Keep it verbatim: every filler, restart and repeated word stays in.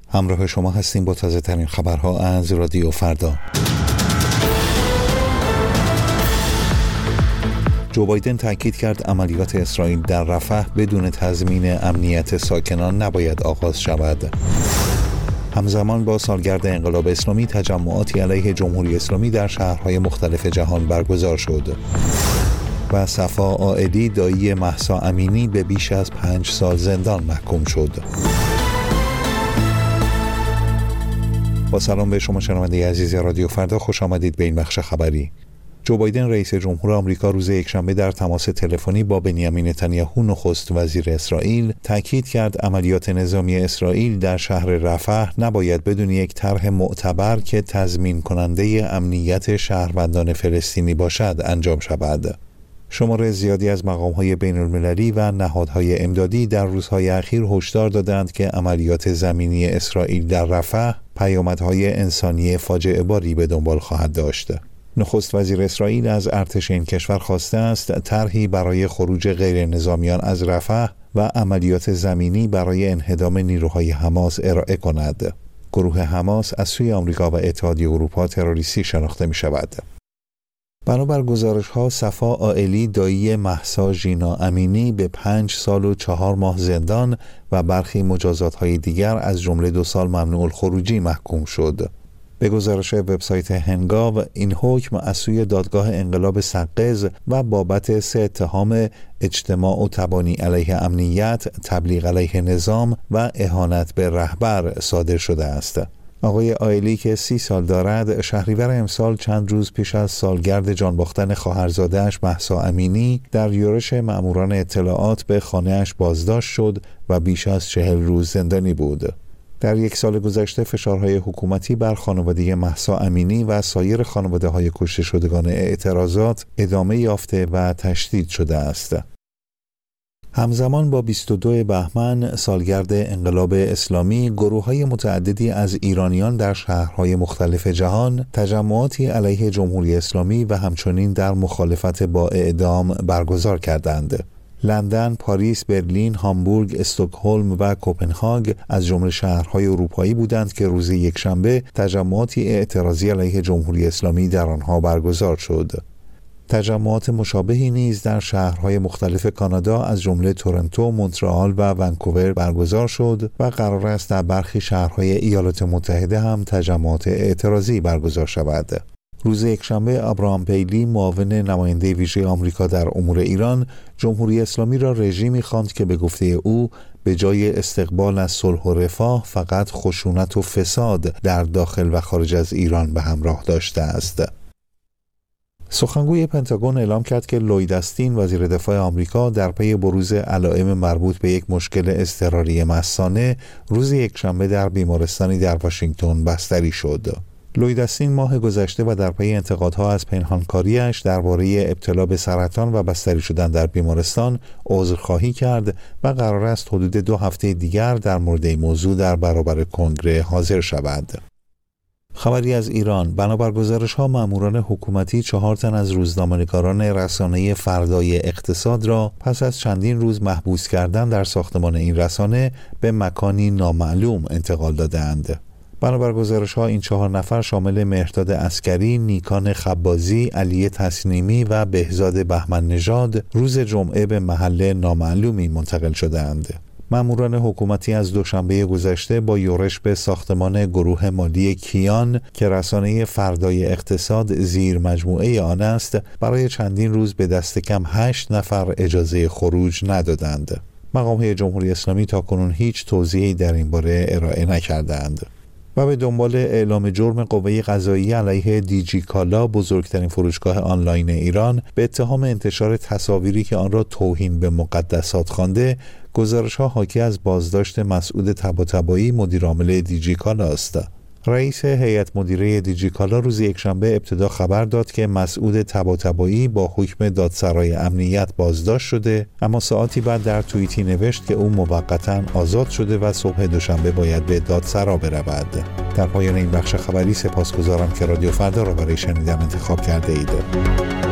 همراه شما هستیم با تازه ترین خبرها از رادیو فردا. جو بایدن تاکید کرد عملیات اسرائیل در رفح بدون تضمین امنیت ساکنان نباید آغاز شود. همزمان با سالگرد انقلاب اسلامی تجمعاتی علیه جمهوری اسلامی در شهرهای مختلف جهان برگزار شد. و صفا عائلی دایی مهسا امینی به بیش از پنج سال زندان محکوم شد. با سلام به شما شنونده عزیز رادیو فردا، خوش آمدید به این بخش خبری. جو بایدن رئیس جمهور آمریکا روز یکشنبه در تماس تلفنی با بنیامین نتانیاهو نخست وزیر اسرائیل تاکید کرد عملیات نظامی اسرائیل در شهر رفح نباید بدون یک طرح معتبر که تضمین کننده امنیت شهروندان فلسطینی باشد انجام شود. شمار زیادی از مقام‌های بین‌المللی و نهادهای امدادی در روزهای اخیر هشدار دادند که عملیات زمینی اسرائیل در رفح پیامدهای انسانی فاجعه باری به دنبال خواهد داشت. نخست وزیر اسرائیل از ارتش این کشور خواسته است طرحی برای خروج غیر نظامیان از رفح و عملیات زمینی برای انهدام نیروهای حماس ارائه کند. گروه حماس از سوی آمریکا و اتحادیه اروپا تروریستی شناخته می شود. بنابر گزارش‌ها صفا عائلی دایی مهسا ژینا امینی به پنج سال و چهار ماه زندان و برخی مجازات‌های دیگر از جمله دو سال ممنوع الخروجی محکوم شد. به گزارش وبسایت هنگاو این حکم از سوی دادگاه انقلاب سقز و بابت سه اتهام اجتماع و تبانی علیه امنیت، تبلیغ علیه نظام و اهانت به رهبر صادر شده است. آقای عائلی که سی سال دارد، شهریور امسال چند روز پیش از سالگرد جان باختن خواهرزاده‌اش مهسا امینی در یورش مأموران اطلاعات به خانه‌اش بازداشت شد و بیش از چهل روز زندانی بود. در یک سال گذشته فشارهای حکومتی بر خانواده مهسا امینی و سایر خانواده‌های کشته شدگان اعتراضات ادامه یافته و تشدید شده است. همزمان با بیست و دو بهمن سالگرد انقلاب اسلامی، گروه‌های متعددی از ایرانیان در شهرهای مختلف جهان تجمعاتی علیه جمهوری اسلامی و همچنین در مخالفت با اعدام برگزار کردند. لندن، پاریس، برلین، هامبورگ، استکهلم و کوپنهاگ از جمله شهرهای اروپایی بودند که روز یکشنبه تجمعاتی اعتراضی علیه جمهوری اسلامی در آنها برگزار شد. تجمعات مشابهی نیز در شهرهای مختلف کانادا از جمله تورنتو، مونترئال و ونکوور برگزار شد و قرار است در برخی شهرهای ایالات متحده هم تجمعات اعتراضی برگزار شود. روز یکشنبه ابراهام پیلی، معاون نماینده ویژه آمریکا در امور ایران، جمهوری اسلامی را رژیمی خواند که به گفته او به جای استقبال از صلح و رفاه فقط خشونت و فساد در داخل و خارج از ایران به همراه داشته است. سخنگوی پنتاگون اعلام کرد که لوید استین، وزیر دفاع آمریکا، در پی بروز علائم مربوط به یک مشکل اضطراری مثانه روز یکشنبه در بیمارستانی در واشنگتن بستری شد. لوید استین ماه گذشته و در پی انتقادها از پنهانکاریش درباره ابتلا به سرطان و بستری شدن در بیمارستان عذرخواهی کرد و قرار است حدود دو هفته دیگر در مورد این موضوع در برابر کنگره حاضر شود. خبری از ایران: بنابر گزارش‌ها ماموران حکومتی چهار تن از روزنامه‌نگاران رسانه فردای اقتصاد را پس از چندین روز محبوس کردن در ساختمان این رسانه به مکانی نامعلوم انتقال دادند. بنابر گزارش‌ها این چهار نفر شامل مهرداد عسکری، نیکان خبازی، علی تسنیمی و بهزاد بهمن نژاد روز جمعه به محل نامعلومی منتقل شدند. ماموران حکومتی از دوشنبه گذشته با یورش به ساختمان گروه مالی کیان که رسانه فردای اقتصاد زیر مجموعه آن است، برای چندین روز به دست کم هشت نفر اجازه خروج ندادند. مقام‌های جمهوری اسلامی تاکنون هیچ توضیحی در این باره ارائه نکردند. و به دنبال اعلام جرم قوه قضاییه علیه دیجی کالا، بزرگترین فروشگاه آنلاین ایران، به اتهام انتشار تصاویری که آن را توهین به مقدسات خوانده، گزارش‌ها حاکی از بازداشت مسعود طباطبایی، مدیر عامل دیجی کالا است. رئیس هیئت مدیره دیجی کالا روز یکشنبه ابتدا خبر داد که مسعود طباطبایی با حکم دادسرای امنیت بازداشت شده، اما ساعتی بعد در توییتی نوشت که او موقتا آزاد شده و صبح دوشنبه باید به دادسرا برود. در پایان این بخش خبری سپاسگزارم که رادیو فردا را برای شنیدن انتخاب کرده اید.